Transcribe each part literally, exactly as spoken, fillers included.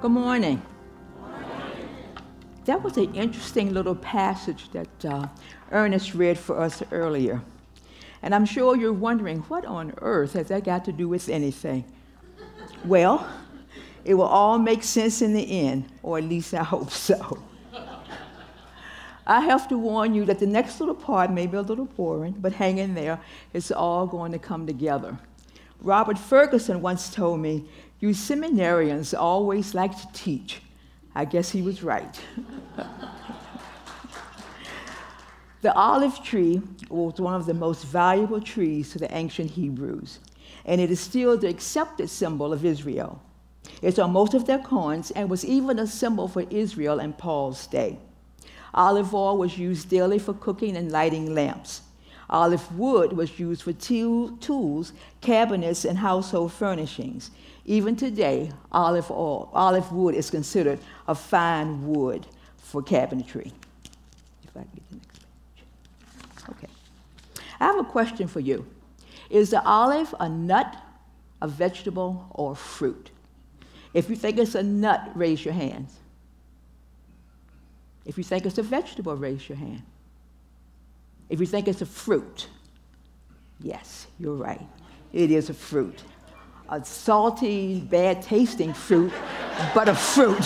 Good morning. That was an interesting little passage that uh, Ernest read for us earlier. And I'm sure you're wondering, what on earth has that got to do with anything? Well, it will all make sense in the end, or at least I hope so. I have to warn you that the next little part may be a little boring, but hang in there. It's all going to come together. Robert Ferguson once told me, "You seminarians always like to teach." I guess he was right. The olive tree was one of the most valuable trees to the ancient Hebrews, and it is still the accepted symbol of Israel. It's on most of their coins and was even a symbol for Israel in Paul's day. Olive oil was used daily for cooking and lighting lamps. Olive wood was used for tools, cabinets, and household furnishings. Even today, olive oil, olive wood is considered a fine wood for cabinetry. If I can get the next page. Okay. I have a question for you. Is the olive a nut, a vegetable, or a fruit? If you think it's a nut, raise your hands. If you think it's a vegetable, raise your hand. If you think it's a fruit, yes, you're right. It is a fruit. A salty, bad-tasting fruit, but a fruit.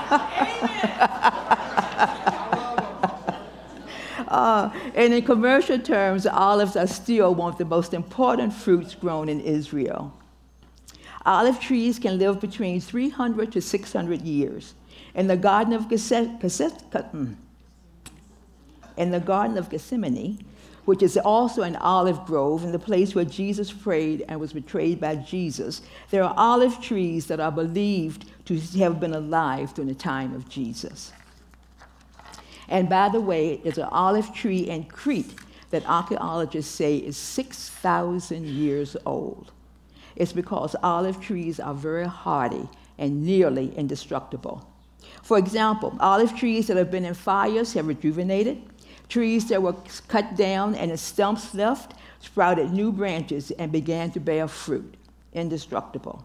uh, and in commercial terms, olives are still one of the most important fruits grown in Israel. Olive trees can live between three hundred to six hundred years. In the Garden of Gethsemane, in the Garden of Gethsemane, which is also an olive grove, in the place where Jesus prayed and was betrayed by Jesus, there are olive trees that are believed to have been alive during the time of Jesus. And by the way, there's an olive tree in Crete that archaeologists say is six thousand years old. It's because olive trees are very hardy and nearly indestructible. For example, olive trees that have been in fires have rejuvenated. Trees that were cut down and the stumps left sprouted new branches and began to bear fruit, indestructible.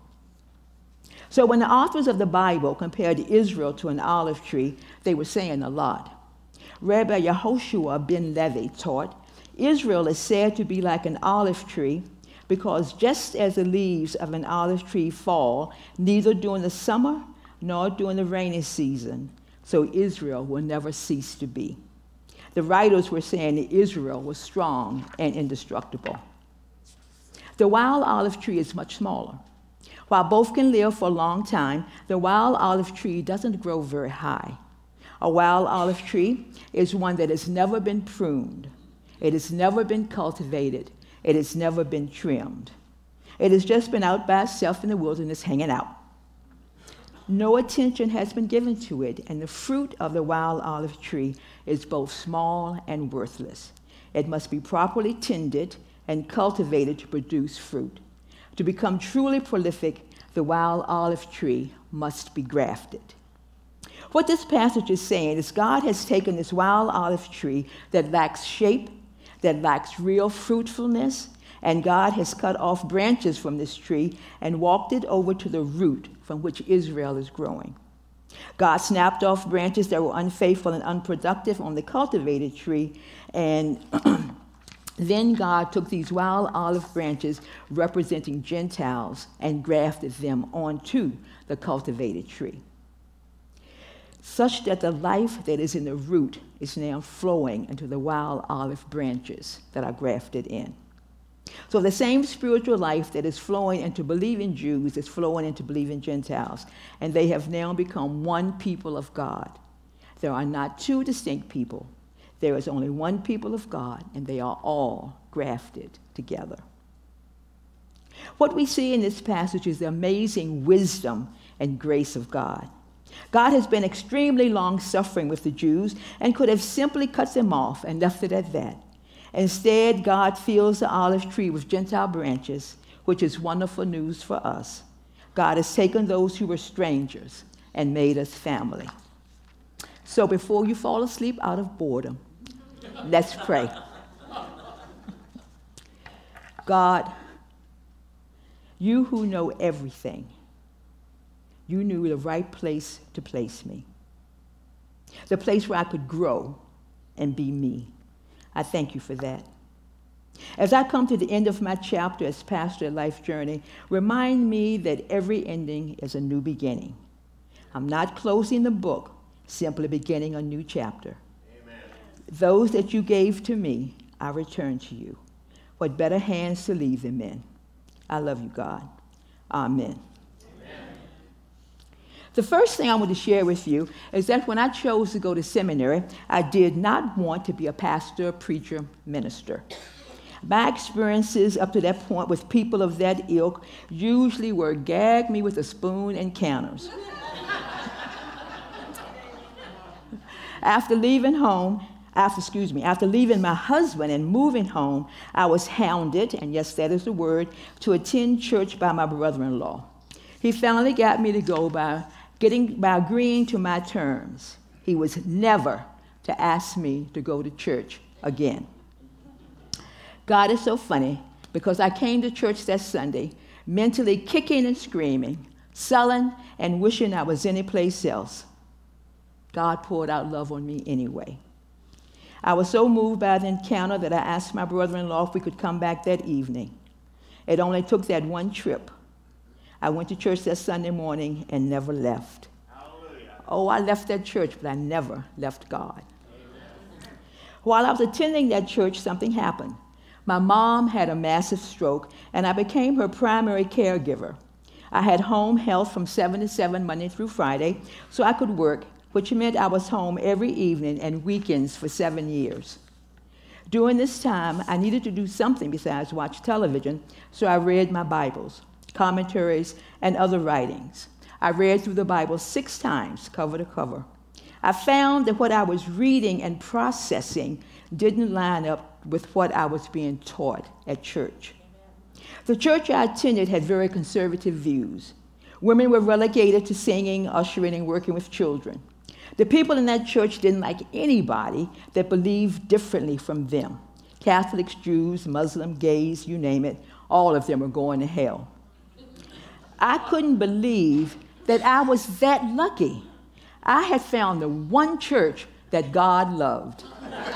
So when the authors of the Bible compared Israel to an olive tree, they were saying a lot. Rabbi Yehoshua ben Levi taught, Israel is said to be like an olive tree because just as the leaves of an olive tree fall, neither during the summer nor during the rainy season, so Israel will never cease to be. The writers were saying that Israel was strong and indestructible. The wild olive tree is much smaller. While both can live for a long time, the wild olive tree doesn't grow very high. A wild olive tree is one that has never been pruned. It has never been cultivated. It has never been trimmed. It has just been out by itself in the wilderness hanging out. No attention has been given to it, and the fruit of the wild olive tree is both small and worthless. It must be properly tended and cultivated to produce fruit. To become truly prolific, the wild olive tree must be grafted. What this passage is saying is God has taken this wild olive tree that lacks shape, that lacks real fruitfulness, and God has cut off branches from this tree and walked it over to the root from which Israel is growing. God snapped off branches that were unfaithful and unproductive on the cultivated tree, and then God took these wild olive branches representing Gentiles and grafted them onto the cultivated tree, such that the life that is in the root is now flowing into the wild olive branches that are grafted in. So the same spiritual life that is flowing into believing Jews is flowing into believing Gentiles, and they have now become one people of God. There are not two distinct people. There is only one people of God, and they are all grafted together. What we see in this passage is the amazing wisdom and grace of God. God has been extremely long-suffering with the Jews and could have simply cut them off and left it at that. Instead, God fills the olive tree with Gentile branches, which is wonderful news for us. God has taken those who were strangers and made us family. So before you fall asleep out of boredom, let's pray. God, you who know everything, you knew the right place to place me, the place where I could grow and be me. I thank you for that. As I come to the end of my chapter as pastor at Life Journey, remind me that every ending is a new beginning. I'm not closing the book, simply beginning a new chapter. Amen. Those that you gave to me, I return to you. What better hands to leave them in? I love you, God. Amen. Amen. The first thing I want to share with you is that when I chose to go to seminary, I did not want to be a pastor, preacher, minister. My experiences up to that point with people of that ilk usually were gag me with a spoon and counters. After leaving home, after, excuse me, after leaving my husband and moving home, I was hounded, and yes, that is the word, to attend church by my brother-in-law. He finally got me to go by, getting, by agreeing to my terms. He was never to ask me to go to church again. God is so funny, because I came to church that Sunday mentally kicking and screaming, sullen and wishing I was anyplace else. God poured out love on me anyway. I was so moved by the encounter that I asked my brother-in-law if we could come back that evening. It only took that one trip. I went to church that Sunday morning and never left. Hallelujah. Oh, I left that church, but I never left God. Amen. While I was attending that church, something happened. My mom had a massive stroke, and I became her primary caregiver. I had home health from seven to seven, Monday through Friday, so I could work, which meant I was home every evening and weekends for seven years. During this time, I needed to do something besides watch television, so I read my Bibles, commentaries, and other writings. I read through the Bible six times, cover to cover. I found that what I was reading and processing didn't line up with what I was being taught at church. The church I attended had very conservative views. Women were relegated to singing, ushering, and working with children. The people in that church didn't like anybody that believed differently from them. Catholics, Jews, Muslims, gays, you name it, all of them were going to hell. I couldn't believe that I was that lucky. I had found the one church that God loved.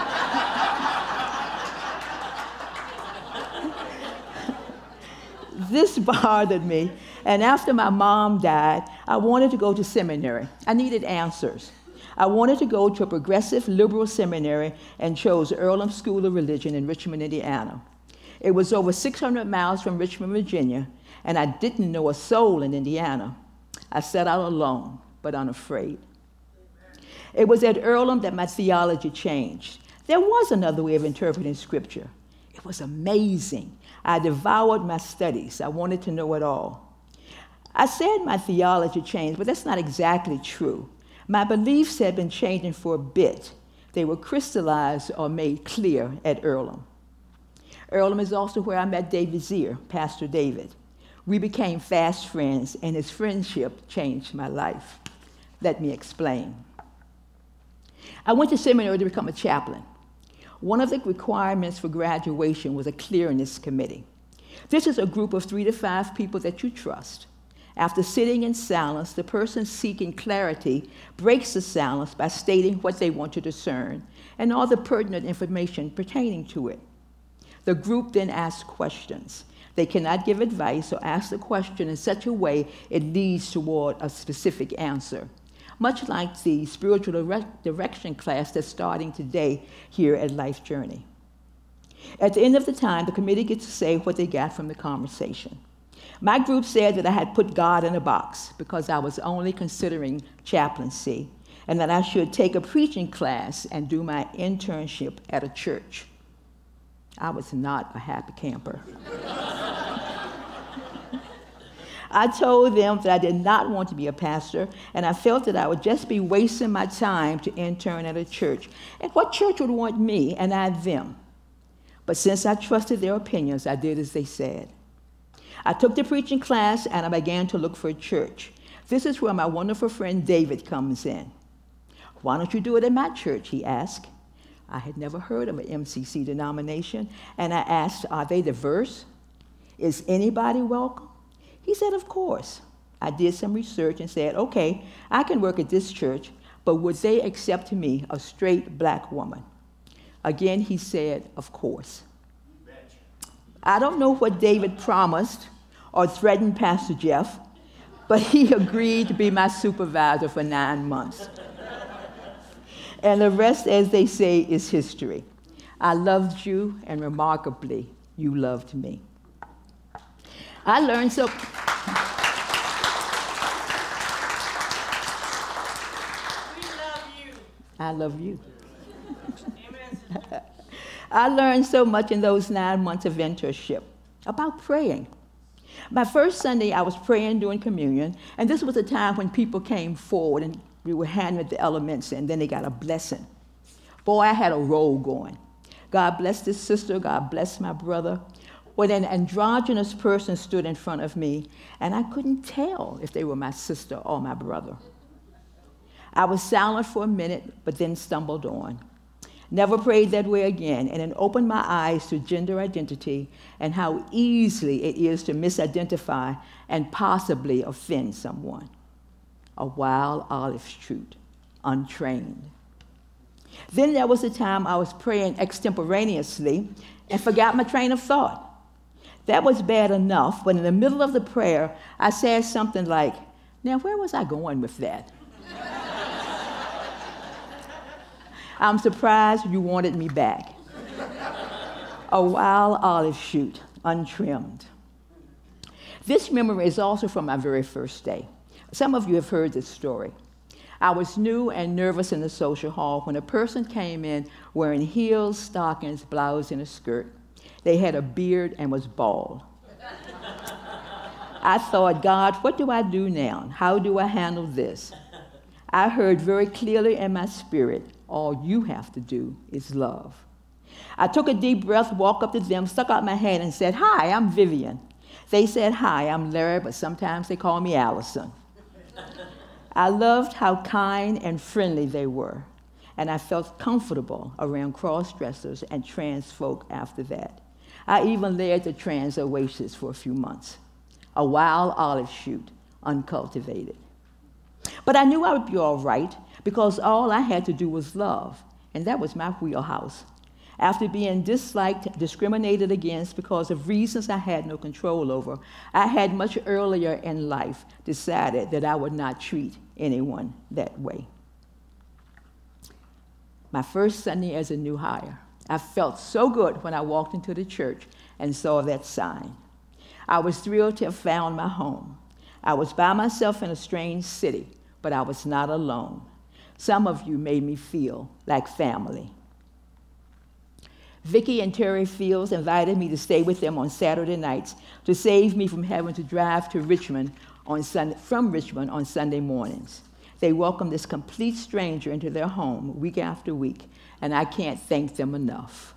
This bothered me, and after my mom died, I wanted to go to seminary. I needed answers. I wanted to go to a progressive liberal seminary and chose Earlham School of Religion in Richmond, Indiana. It was over six hundred miles from Richmond, Virginia, and I didn't know a soul in Indiana. I set out alone, but unafraid. It was at Earlham that my theology changed. There was another way of interpreting Scripture. It was amazing. I devoured my studies. I wanted to know it all. I said my theology changed, but that's not exactly true. My beliefs had been changing for a bit. They were crystallized or made clear at Earlham. Earlham is also where I met David Zier, Pastor David. We became fast friends, and his friendship changed my life. Let me explain. I went to seminary to become a chaplain. One of the requirements for graduation was a clearness committee. This is a group of three to five people that you trust. After sitting in silence, the person seeking clarity breaks the silence by stating what they want to discern and all the pertinent information pertaining to it. The group then asks questions. They cannot give advice or ask the question in such a way it leads toward a specific answer, much like the spiritual direct direction class that's starting today here at Life Journey. At the end of the time, the committee gets to say what they got from the conversation. My group said that I had put God in a box because I was only considering chaplaincy, and that I should take a preaching class and do my internship at a church. I was not a happy camper. I told them that I did not want to be a pastor, and I felt that I would just be wasting my time to intern at a church. And what church would want me and I them? But since I trusted their opinions, I did as they said. I took the preaching class, and I began to look for a church. This is where my wonderful friend David comes in. Why don't you do it at my church, he asked. I had never heard of an M C C denomination, and I asked, are they diverse? Is anybody welcome? He said, of course. I did some research and said, okay, I can work at this church, but would they accept me, a straight black woman? Again, he said, of course. I don't know what David promised or threatened Pastor Jeff, but he agreed to be my supervisor for nine months. And the rest, as they say, is history. I loved you, and remarkably, you loved me. I learned so... I love you. I learned so much in those nine months of internship about praying. My first Sunday, I was praying during communion, and this was a time when people came forward and we were handed the elements, and then they got a blessing. Boy, I had a roll going. God bless this sister, God bless my brother. Well, an androgynous person stood in front of me, and I couldn't tell if they were my sister or my brother. I was silent for a minute, but then stumbled on. Never prayed that way again, and it opened my eyes to gender identity and how easily it is to misidentify and possibly offend someone. A wild olive shoot, untrained. Then there was a time I was praying extemporaneously and forgot my train of thought. That was bad enough, but in the middle of the prayer, I said something like, now where was I going with that? I'm surprised you wanted me back. A wild olive shoot, untrimmed. This memory is also from my very first day. Some of you have heard this story. I was new and nervous in the social hall when a person came in wearing heels, stockings, blouse, and a skirt. They had a beard and was bald. I thought, God, what do I do now? How do I handle this? I heard very clearly in my spirit, all you have to do is love. I took a deep breath, walked up to them, stuck out my hand, and said, hi, I'm Vivian. They said, hi, I'm Larry, but sometimes they call me Allison. I loved how kind and friendly they were, and I felt comfortable around cross-dressers and trans folk after that. I even led the trans oasis for a few months, a wild olive shoot, uncultivated. But I knew I would be all right, because all I had to do was love, and that was my wheelhouse. After being disliked, discriminated against because of reasons I had no control over, I had much earlier in life decided that I would not treat anyone that way. My first Sunday as a new hire, I felt so good when I walked into the church and saw that sign. I was thrilled to have found my home. I was by myself in a strange city, but I was not alone. Some of you made me feel like family. Vicki and Terry Fields invited me to stay with them on Saturday nights to save me from having to drive to Richmond on Sunday, from Richmond on Sunday mornings. They welcomed this complete stranger into their home week after week, and I can't thank them enough.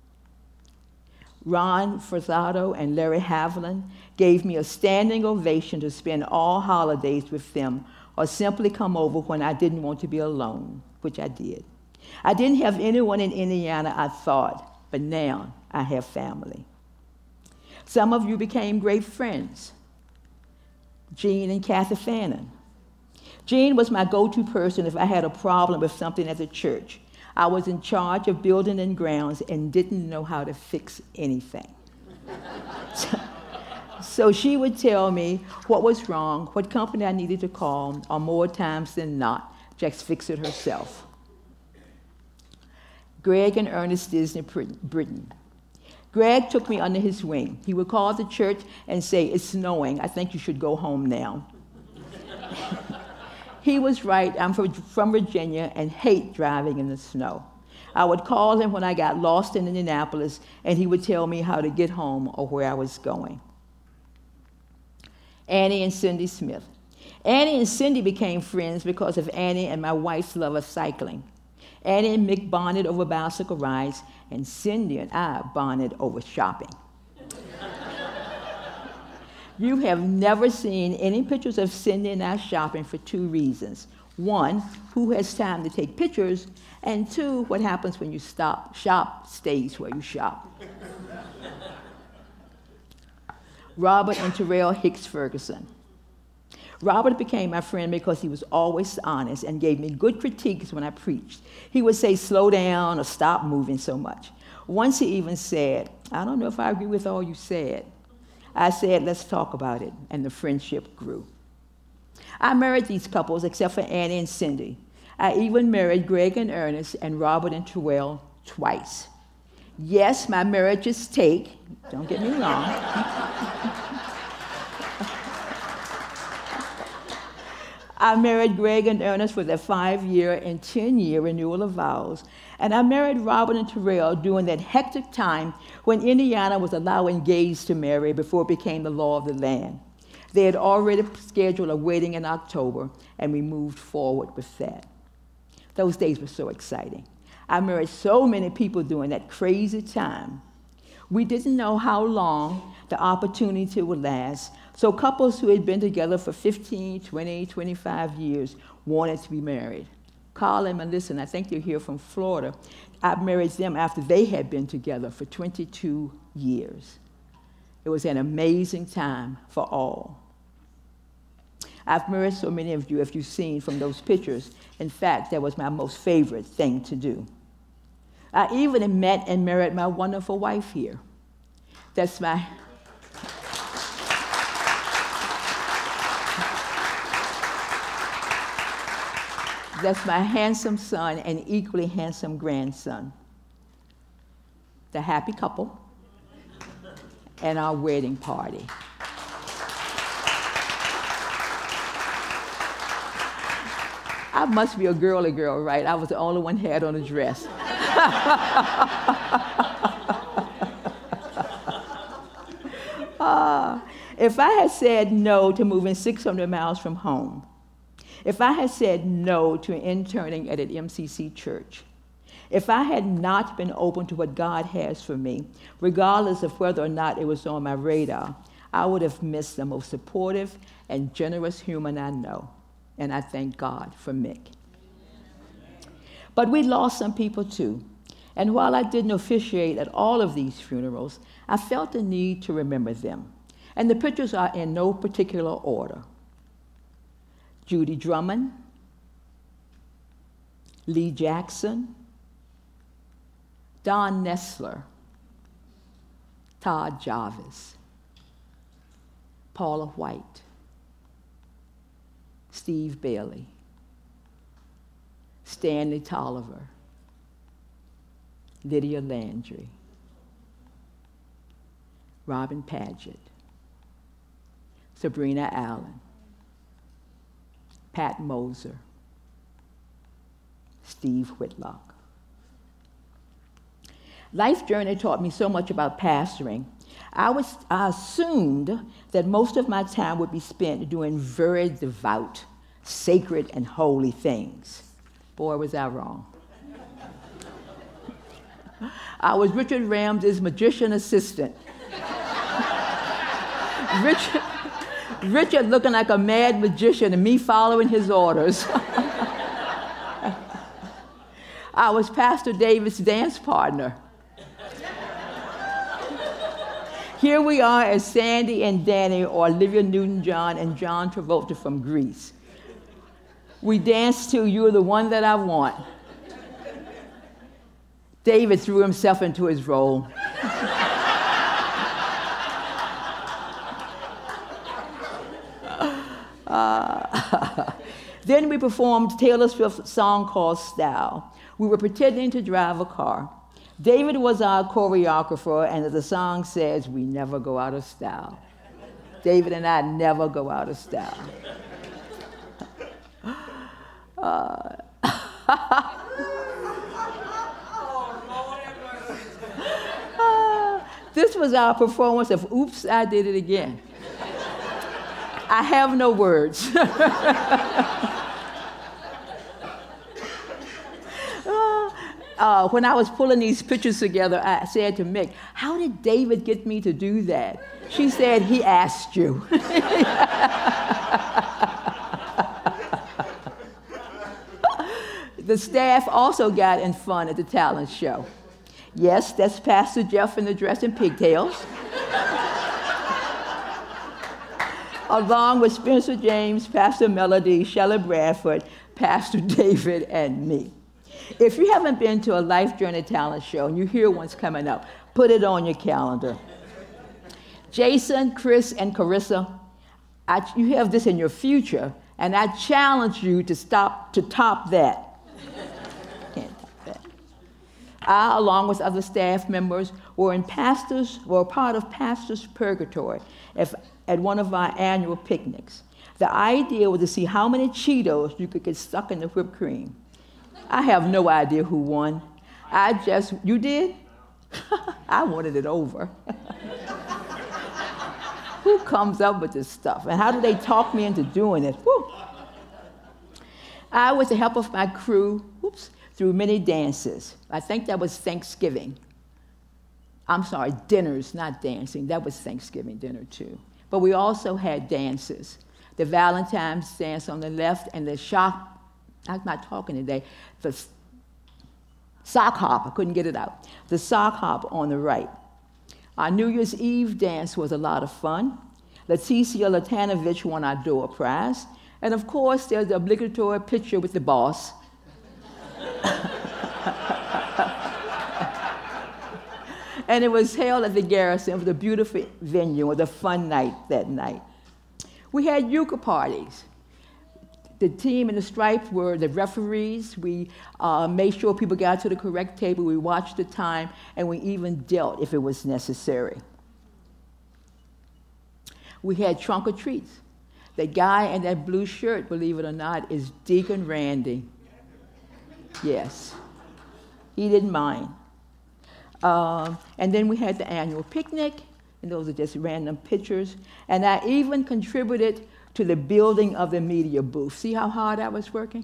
Ron Forzato and Larry Haviland gave me a standing ovation to spend all holidays with them or simply come over when I didn't want to be alone, which I did. I didn't have anyone in Indiana, I thought, but now I have family. Some of you became great friends. Jean and Kathy Fannin. Jean was my go-to person if I had a problem with something at the church. I was in charge of building and grounds and didn't know how to fix anything. so, so she would tell me what was wrong, what company I needed to call, or more times than not, just fix it herself. Greg and Ernest Disney Britton. Greg took me under his wing. He would call the church and say, it's snowing, I think you should go home now. He was right, I'm from Virginia and hate driving in the snow. I would call him when I got lost in Indianapolis, and he would tell me how to get home or where I was going. Annie and Cindy Smith. Annie and Cindy became friends because of Annie and my wife's love of cycling. Annie and Mick bonded over bicycle rides, and Cindy and I bonded over shopping. You have never seen any pictures of Cindy and I shopping for two reasons. One, who has time to take pictures, and two, what happens when you stop shop stays where you shop. Robert and Terrell Hicks Ferguson. Robert became my friend because he was always honest and gave me good critiques when I preached. He would say, slow down or stop moving so much. Once he even said, I don't know if I agree with all you said. I said, let's talk about it, and the friendship grew. I married these couples except for Annie and Cindy. I even married Greg and Ernest and Robert and Terrell twice. Yes, my marriages take, don't get me wrong. I married Greg and Ernest for their five-year and ten-year renewal of vows. And I married Robert and Terrell during that hectic time when Indiana was allowing gays to marry before it became the law of the land. They had already scheduled a wedding in October, and we moved forward with that. Those days were so exciting. I married so many people during that crazy time. We didn't know how long the opportunity would last, so couples who had been together for fifteen, twenty, twenty-five years wanted to be married. Carl and Melissa, and I think they're here from Florida, I married them after they had been together for twenty-two years. It was an amazing time for all. I've married so many of you, if you've seen from those pictures. In fact, that was my most favorite thing to do. I even met and married my wonderful wife here. That's my... That's my handsome son and equally handsome grandson. The happy couple and our wedding party. I must be a girly girl, right? I was the only one who had on a dress. uh, if I had said no to moving six hundred miles from home, if I had said no to interning at an M C C church, if I had not been open to what God has for me, regardless of whether or not it was on my radar, I would have missed the most supportive and generous human I know. And I thank God for Mick. But we lost some people too. And while I didn't officiate at all of these funerals, I felt the need to remember them. And the pictures are in no particular order. Judy Drummond, Lee Jackson, Don Nessler, Todd Jarvis, Paula White, Steve Bailey, Stanley Tolliver, Lydia Landry, Robin Paget, Sabrina Allen, Pat Moser, Steve Whitlock. Life journey taught me so much about pastoring. I, was, I assumed that most of my time would be spent doing very devout, sacred, and holy things. Boy, was I wrong. I was Richard Ramsey's magician assistant. Richard, Richard looking like a mad magician and me following his orders. I was Pastor David's dance partner. Here we are as Sandy and Danny or Olivia Newton-John and John Travolta from Grease. We danced to You're the One That I Want. David threw himself into his role. uh, then we performed Taylor Swift's song called Style. We were pretending to drive a car. David was our choreographer, and as the song says, we never go out of style. David and I never go out of style. Uh, uh, this was our performance of Oops, I Did It Again. I have no words. Uh, when I was pulling these pictures together, I said to Mick, how did David get me to do that? She said, he asked you. The staff also got in fun at the talent show. Yes, that's Pastor Jeff in the dress and pigtails. along with Spencer James, Pastor Melody, Shelley Bradford, Pastor David, and me. If you haven't been to a Life Journey talent show and you hear one's coming up, put it on your calendar. Jason, Chris, and Carissa, I, you have this in your future, and I challenge you to stop to top that. Can't top that. I, along with other staff members, were in pastors, were part of Pastors Purgatory if, at one of our annual picnics. The idea was to see how many Cheetos you could get stuck in the whipped cream. I have no idea who won. I just, you did? I wanted it over. Who comes up with this stuff? And how do they talk me into doing it? Whew. I was the help of my crew whoops, through many dances. I think that was Thanksgiving. I'm sorry, dinners, not dancing. That was Thanksgiving dinner too. But we also had dances. The Valentine's dance on the left and the shock, I'm not talking today, the sock hop, I couldn't get it out. The sock hop on the right. Our New Year's Eve dance was a lot of fun. Leticia Latanovich won our door prize. And of course, there's the obligatory picture with the boss. And it was held at the Garrison. It was a beautiful venue. It was a fun night that night. We had euchre parties. The team in the stripe were the referees. We uh, made sure people got to the correct table. We watched the time, and we even dealt if it was necessary. We had trunk or treats. The guy in that blue shirt, believe it or not, is Deacon Randy. Yes, he didn't mind. Uh, and then we had the annual picnic, and those are just random pictures. And I even contributed to the building of the media booth. See how hard I was working?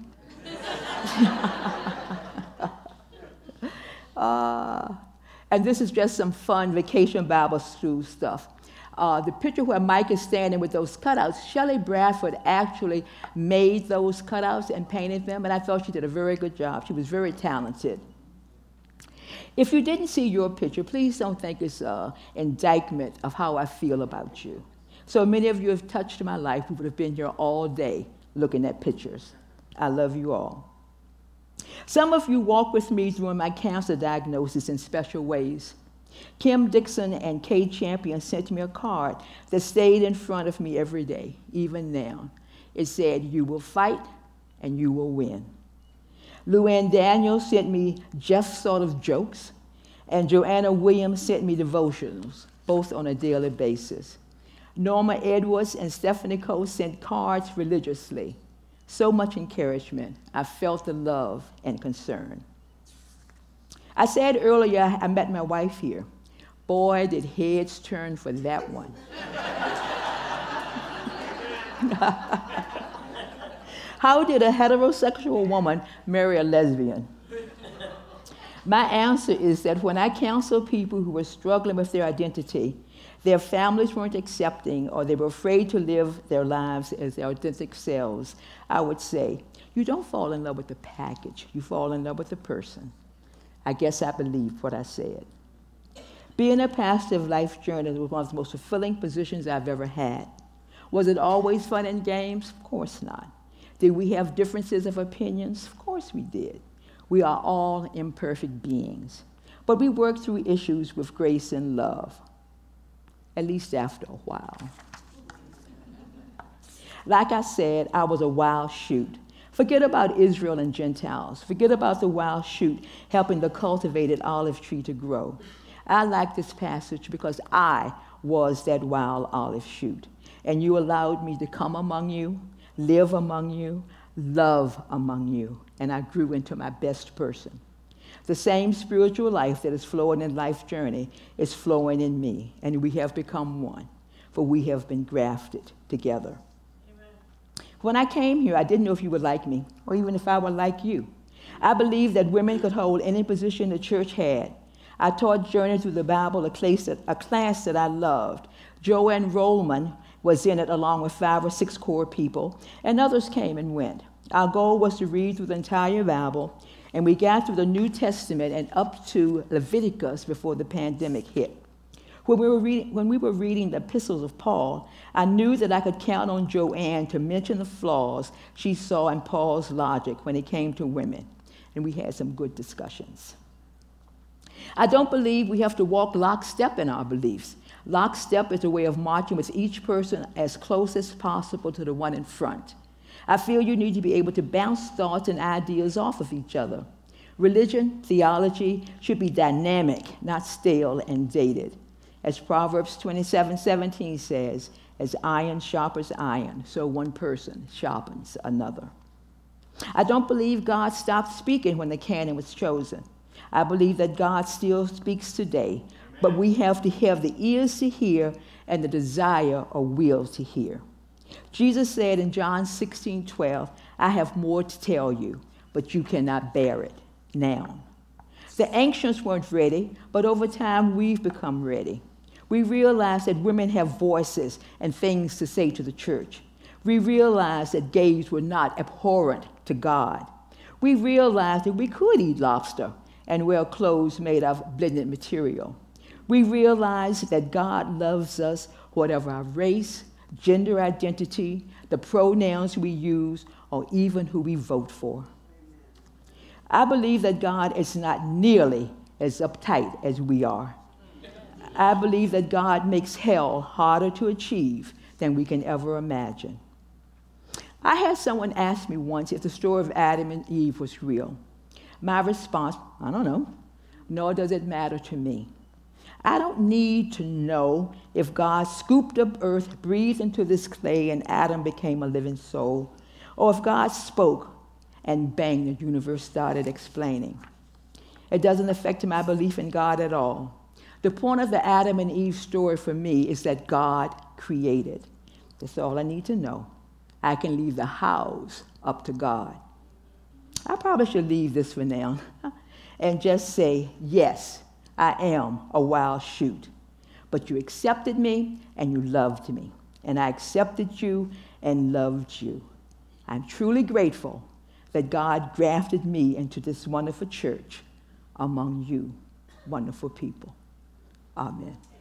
uh, and this is just some fun vacation Bible school stuff. Uh, the picture where Mike is standing with those cutouts, Shelley Bradford actually made those cutouts and painted them, and I thought she did a very good job. She was very talented. If you didn't see your picture, please don't think it's an indictment of how I feel about you. So many of you have touched my life. We would have been here all day looking at pictures. I love you all. Some of you walked with me through my cancer diagnosis in special ways. Kim Dixon and Kay Champion sent me a card that stayed in front of me every day, even now. It said, "You will fight and you will win." Luann Daniels sent me just sort of jokes, and Joanna Williams sent me devotionals, both on a daily basis. Norma Edwards and Stephanie Cole sent cards religiously. So much encouragement. I felt the love and concern. I said earlier I met my wife here. Boy, did heads turn for that one. How did a heterosexual woman marry a lesbian? My answer is that when I counsel people who were struggling with their identity, their families weren't accepting, or they were afraid to live their lives as their authentic selves, I would say, you don't fall in love with the package, you fall in love with the person. I guess I believed what I said. Being a pastor of Life Journey was one of the most fulfilling positions I've ever had. Was it always fun and games? Of course not. Did we have differences of opinions? Of course we did. We are all imperfect beings. But we work through issues with grace and love, at least after a while. Like I said, I was a wild shoot. Forget about Israel and Gentiles. Forget about the wild shoot helping the cultivated olive tree to grow. I like this passage because I was that wild olive shoot, and you allowed me to come among you, live among you, love among you, and I grew into my best person. The same spiritual life that is flowing in Life Journey is flowing in me, and we have become one, for we have been grafted together. Amen. When I came here, I didn't know if you would like me, or even if I would like you. I believed that women could hold any position the church had. I taught Journey Through the Bible, a class that, a class that I loved. Joanne Rollman was in it along with five or six core people, and others came and went. Our goal was to read through the entire Bible, and we got through the New Testament and up to Leviticus before the pandemic hit. When we, were reading, when we were reading the epistles of Paul, I knew that I could count on Joanne to mention the flaws she saw in Paul's logic when it came to women, and we had some good discussions. I don't believe we have to walk lockstep in our beliefs. Lockstep is a way of marching with each person as close as possible to the one in front. I feel you need to be able to bounce thoughts and ideas off of each other. Religion, theology should be dynamic, not stale and dated. As Proverbs twenty-seven seventeen says, as iron sharpens iron, so one person sharpens another. I don't believe God stopped speaking when the canon was chosen. I believe that God still speaks today, but we have to have the ears to hear and the desire or will to hear. Jesus said in John sixteen twelve, I have more to tell you, but you cannot bear it now. The ancients weren't ready, but over time we've become ready. We realize that women have voices and things to say to the church. We realize that gays were not abhorrent to God. We realize that we could eat lobster and wear clothes made of blended material. We realize that God loves us, whatever our race, gender identity, the pronouns we use, or even who we vote for. I believe that God is not nearly as uptight as we are. I believe that God makes hell harder to achieve than we can ever imagine. I had someone ask me once if the story of Adam and Eve was real. My response, I don't know, nor does it matter to me. I don't need to know if God scooped up earth, breathed into this clay, and Adam became a living soul, or if God spoke and bang, the universe started explaining. It doesn't affect my belief in God at all. The point of the Adam and Eve story for me is that God created. That's all I need to know. I can leave the hows up to God. I probably should leave this for now and just say, yes, I am a wild shoot, but you accepted me and you loved me, and I accepted you and loved you. I'm truly grateful that God grafted me into this wonderful church among you wonderful people. Amen.